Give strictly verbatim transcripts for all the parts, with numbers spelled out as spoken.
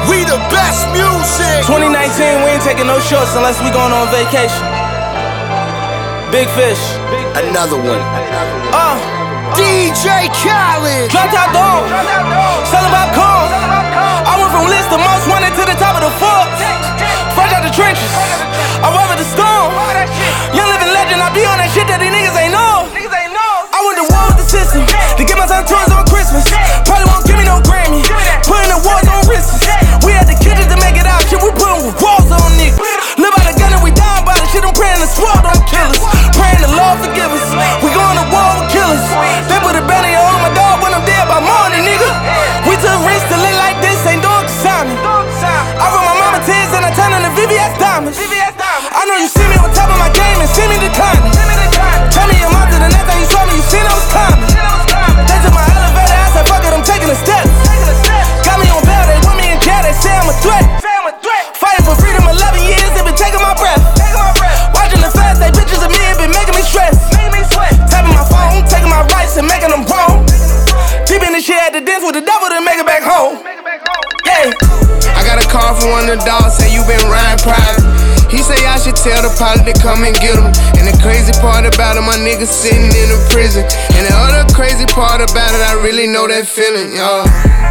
We the best music. twenty nineteen, we ain't taking no shorts unless we going on vacation. Big fish. Another one. Uh, D J Khaled. Drop top dog. Selling popcorn. I went from list to most wanted to the top of the Forbes. Fresh out the trenches. I weather the storm. Young living legend. I be on that shit that these niggas ain't know. I went to war with the system to get my son toys on Christmas. Probably won't give me no Grammy. Putting the wars on wrists. We had the kitchens to make it out. Shit, we putting walls on niggas. Live by the gun and we down by the shit. I'm praying the sword don't kill us. Praying the Lord forgive us. We going to war with killers. They put a banner on my dog when I'm dead by morning, nigga. We took risks to live like this. Ain't doing Kasami. I wrote my mama tears and I turned into V V S diamonds. I know you see me on top of my game and see me declining. Tell me your mouth to the next time you saw me, you seen I was climbing. They took my elevator, I said fuck it, I'm taking a step. Got me on bail, they want me in jail, they say I'm a threat. Fighting for freedom, eleven years, they been taking my breath. Watching the fast, they pictures of me, it been making me stress. Tapping my phone, taking my rights and making them wrong. Keeping the shit at the dance with the devil to make it back home. Yeah. I got a call from one of the dogs, say you been riding private. He say I should tell the pilot to come and get him. And the crazy part about it, my nigga sitting in a prison. And the other crazy part about it, I really know that feeling, y'all.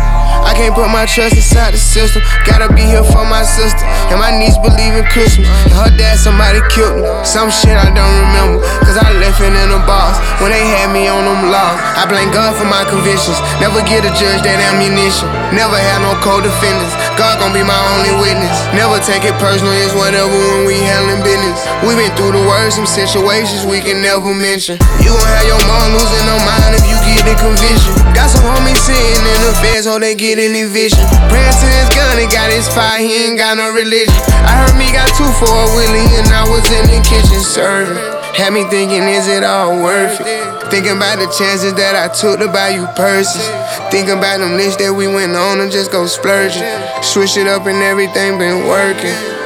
I can't put my trust inside the system. Gotta be here for my sister. And my niece believe in Christmas. And her dad, somebody killed him. Some shit I don't remember, cause I left it in the box when they had me on them laws. I blame God for my convictions. Never get a judge that ammunition. Never had no co-defendants. God gon' be my only witness. Never take it personal, it's whatever when we handling business. We been through the worst, some situations we can never mention. You gon' have your mom losing her mind if you get the conviction. Got some homies sitting in the feds, so they get any vision. Praying to his gun, he got his fire, he ain't got no religion. I heard me got two for a Willie, and I was in the kitchen serving. Had me thinking, is it all worth it? Thinking about the chances that I took to buy you purses. Thinking about them lists that we went on and just go splurging. Switch it up and everything been working.